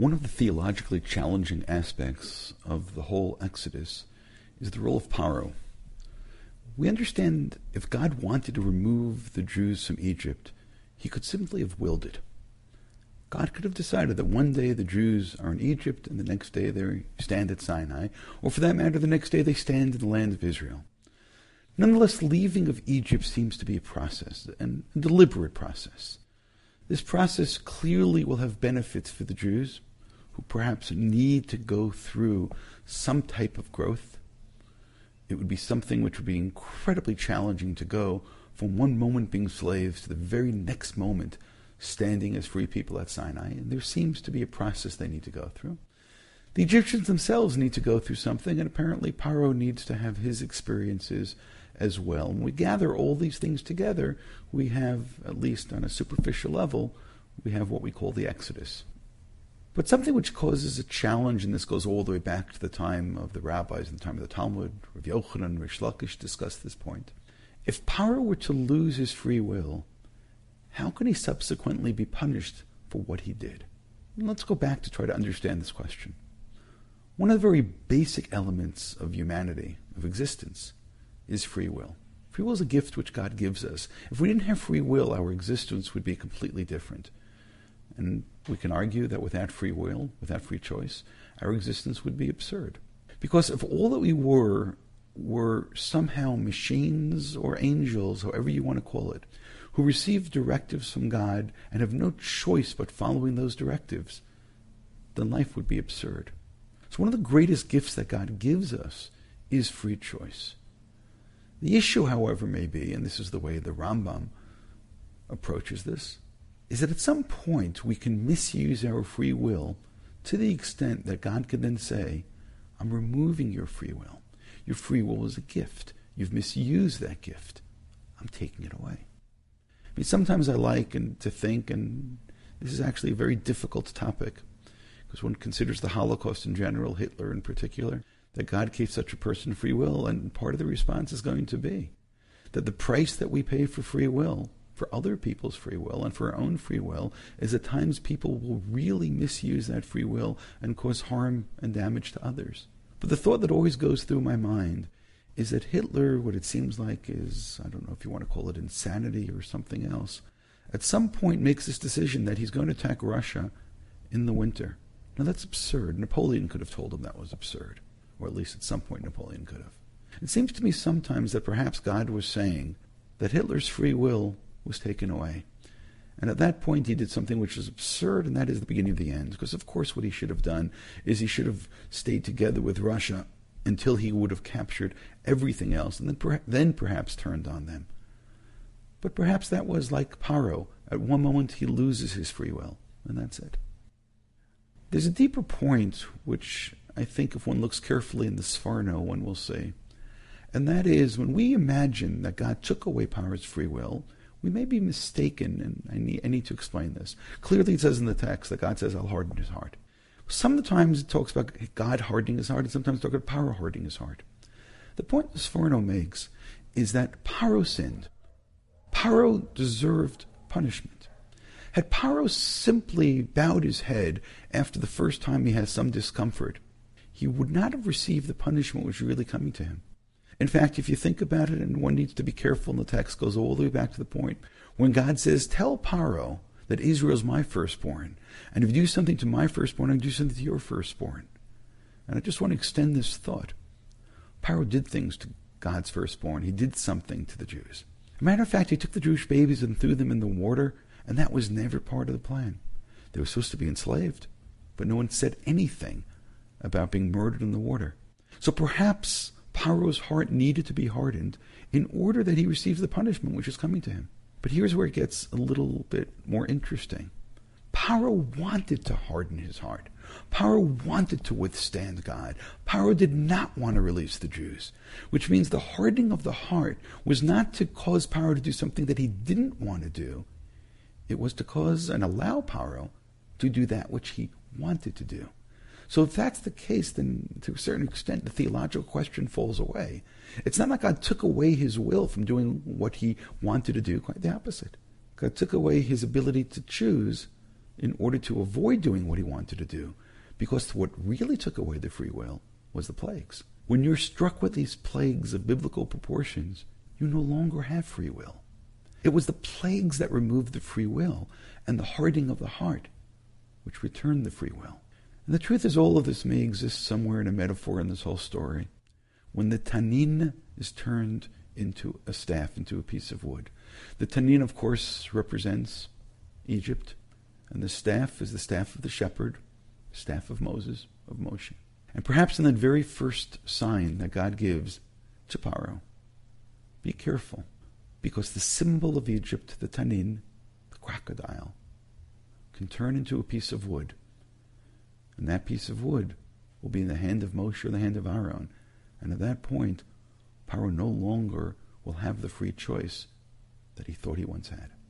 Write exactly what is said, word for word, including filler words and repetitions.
One of the theologically challenging aspects of the whole Exodus is the role of Paro. We understand if God wanted to remove the Jews from Egypt, he could simply have willed it. God could have decided that one day the Jews are in Egypt and the next day they stand at Sinai, or for that matter, the next day they stand in the land of Israel. Nonetheless, leaving of Egypt seems to be a process, and a deliberate process. This process clearly will have benefits for the Jews, who perhaps need to go through some type of growth. It would be something which would be incredibly challenging to go from one moment being slaves to the very next moment standing as free people at Sinai. And there seems to be a process they need to go through. The Egyptians themselves need to go through something, and apparently Paro needs to have his experiences as well. When we gather all these things together, we have, at least on a superficial level, we have what we call the Exodus. But something which causes a challenge, and this goes all the way back to the time of the rabbis and the time of the Talmud, Rav Yochanan and Rish Lakish discussed this point. If Paro were to lose his free will, how can he subsequently be punished for what he did? And let's go back to try to understand this question. One of the very basic elements of humanity, of existence, is free will. Free will is a gift which God gives us. If we didn't have free will, our existence would be completely different. And we can argue that without free will, without free choice, our existence would be absurd. Because if all that we were were somehow machines or angels, however you want to call it, who receive directives from God and have no choice but following those directives, then life would be absurd. So one of the greatest gifts that God gives us is free choice. The issue, however, may be, and this is the way the Rambam approaches this, is that at some point we can misuse our free will to the extent that God can then say, I'm removing your free will. Your free will is a gift. You've misused that gift. I'm taking it away. I mean, sometimes I like and to think, and this is actually a very difficult topic, because one considers the Holocaust in general, Hitler in particular, that God gave such a person free will, and part of the response is going to be that the price that we pay for free will, for other people's free will, and for our own free will, is at times people will really misuse that free will and cause harm and damage to others. But the thought that always goes through my mind is that Hitler, what it seems like is, I don't know if you want to call it insanity or something else, at some point makes this decision that he's going to attack Russia in the winter. Now that's absurd. Napoleon could have told him that was absurd. Or at least at some point Napoleon could have. It seems to me sometimes that perhaps God was saying that Hitler's free will was taken away. And at that point he did something which is absurd, and that is the beginning of the end. Because of course what he should have done is he should have stayed together with Russia until he would have captured everything else, and then, per- then perhaps turned on them. But perhaps that was like Paro. At one moment he loses his free will, and that's it. There's a deeper point which I think if one looks carefully in the Sforno, one will see. And that is, when we imagine that God took away Paro's free will, we may be mistaken, and I need, I need to explain this. Clearly it says in the text that God says, I'll harden his heart. Sometimes it talks about God hardening his heart, and sometimes it talks about Paro hardening his heart. The point the Sforno makes is that Paro sinned. Paro deserved punishment. Had Paro simply bowed his head after the first time he has some discomfort, he would not have received the punishment which was really coming to him. In fact, if you think about it, and one needs to be careful, and the text goes all the way back to the point, when God says, tell Paro that Israel is my firstborn, and if you do something to my firstborn, I can do something to your firstborn. And I just want to extend this thought. Paro did things to God's firstborn. He did something to the Jews. As a matter of fact, he took the Jewish babies and threw them in the water, and that was never part of the plan. They were supposed to be enslaved, but no one said anything about being murdered in the water. So perhaps Paro's heart needed to be hardened in order that he receives the punishment which is coming to him. But here's where it gets a little bit more interesting. Paro wanted to harden his heart. Paro wanted to withstand God. Paro did not want to release the Jews, which means the hardening of the heart was not to cause Paro to do something that he didn't want to do. It was to cause and allow Paro to do that which he wanted to do. So if that's the case, then to a certain extent the theological question falls away. It's not like God took away his will from doing what he wanted to do, quite the opposite. God took away his ability to choose, in order to avoid doing what he wanted to do, because what really took away the free will was the plagues. When you're struck with these plagues of biblical proportions, you no longer have free will. It was the plagues that removed the free will and the hardening of the heart which returned the free will. And the truth is, all of this may exist somewhere in a metaphor in this whole story. When the tanin is turned into a staff, into a piece of wood. The tanin, of course, represents Egypt, and the staff is the staff of the shepherd, staff of Moses, of Moshe. And perhaps in that very first sign that God gives to Paro, be careful, because the symbol of Egypt, the tanin, the crocodile, can turn into a piece of wood. And that piece of wood will be in the hand of Moshe or the hand of Aaron. And at that point, Paro no longer will have the free choice that he thought he once had.